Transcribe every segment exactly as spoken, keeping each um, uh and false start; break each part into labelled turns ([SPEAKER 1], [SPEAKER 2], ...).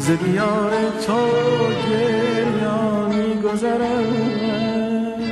[SPEAKER 1] ز دیار تو گریان می‌گذرم.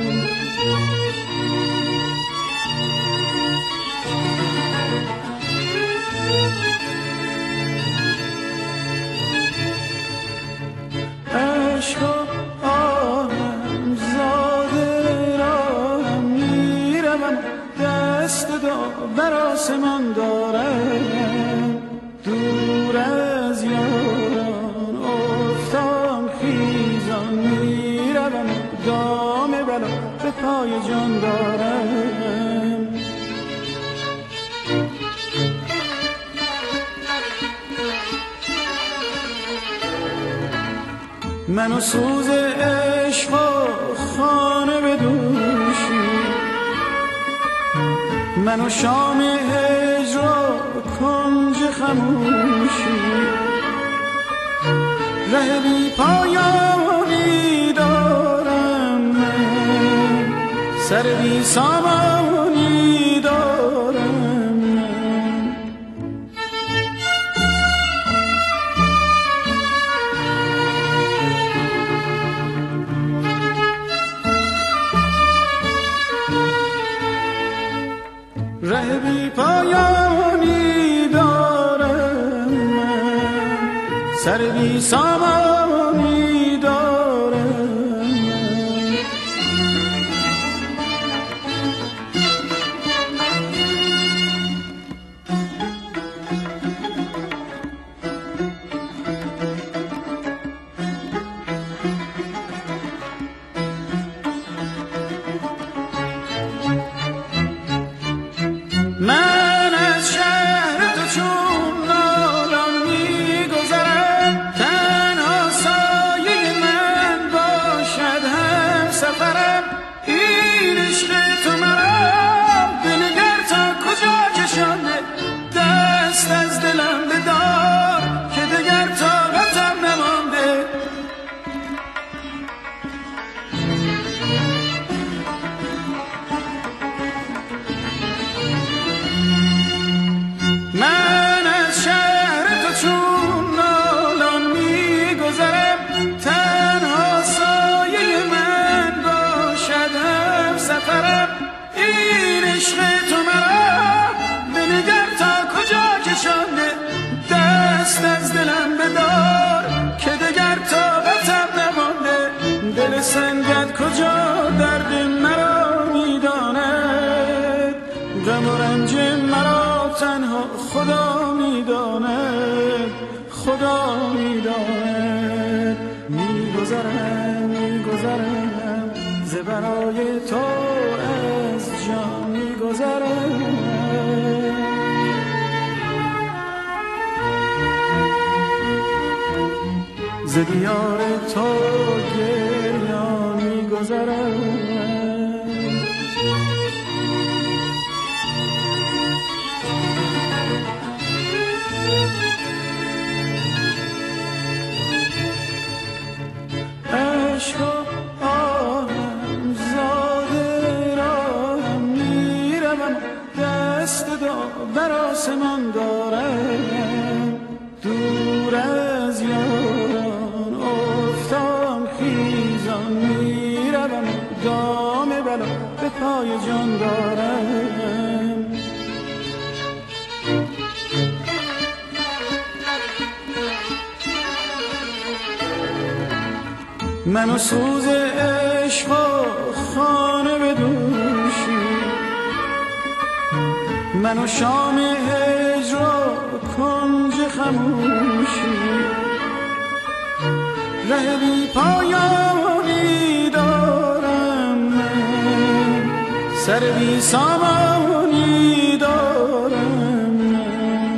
[SPEAKER 1] عشق و آهم زاده راهم میروم، دست دعا بر آسمان دارم. دور از یاران افتام خیزان میروم، دام بلا به پای جان دارم. من و سوز عشق و خانه به دوشی، من و شام هجر و کنج خموشی. ره بی پایانی دارم من، سر بی سامانی دارم من. ره بی پایانی دارم من، سر بی سامانی دارم من. من از شهر تو چون نالان میگذرم، تنها سایه من باشد هم سفرم. این عشق تو مرا بنگر تا کجا کشانه، دست از دلم بدار که دگر طاقتم نمانده. من از شهر تو چون نالان میگذرم، تنها سایه من باشد هم سفرم. این عشق تو مرا بنگر تا کجا کشانده، دست از دلم بدار که دگر طاقتم نمانده. دل سنگت کجا درد مرا میداند، غم و رنج مرا تنها خدا میداند، خدا میداند. میگذرم میگذرم ز برای تو از جان میگذرم. ز دیار تو گریان میگذرم. عشق و آهم زاده راهم میروم، دست دعا بر آسمان دارم. دور از یاران افتام خیزان میروم، دام بلا به پای جان دارم. من و سوز عشق و خانه به دوشی، من و شام هجر و کنج خموشی. ره بی پایانی دارم من، سر بی سامانی دارم من.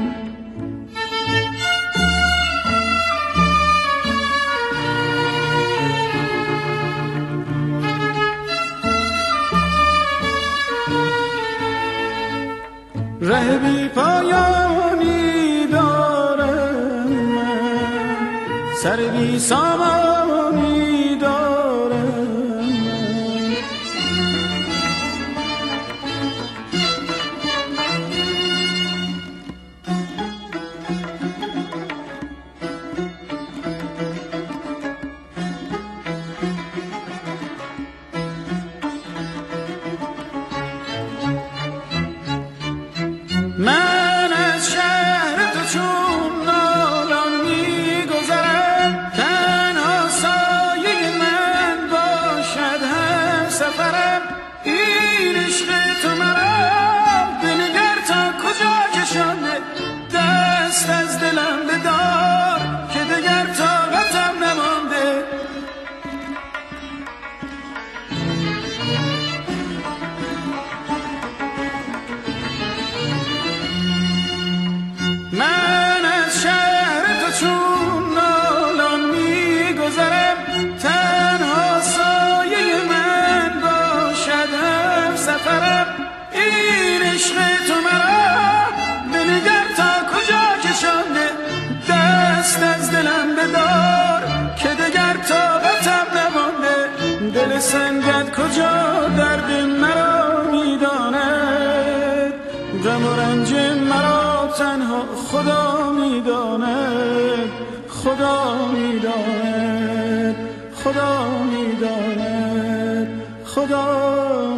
[SPEAKER 1] ره بی پایانی دارم من، سر بی سامانی دارم من. سنگت کجا درد مرا میداند، غم و رنج مرا تنها خدا میداند، خدا میداند، خدا میداند، خدا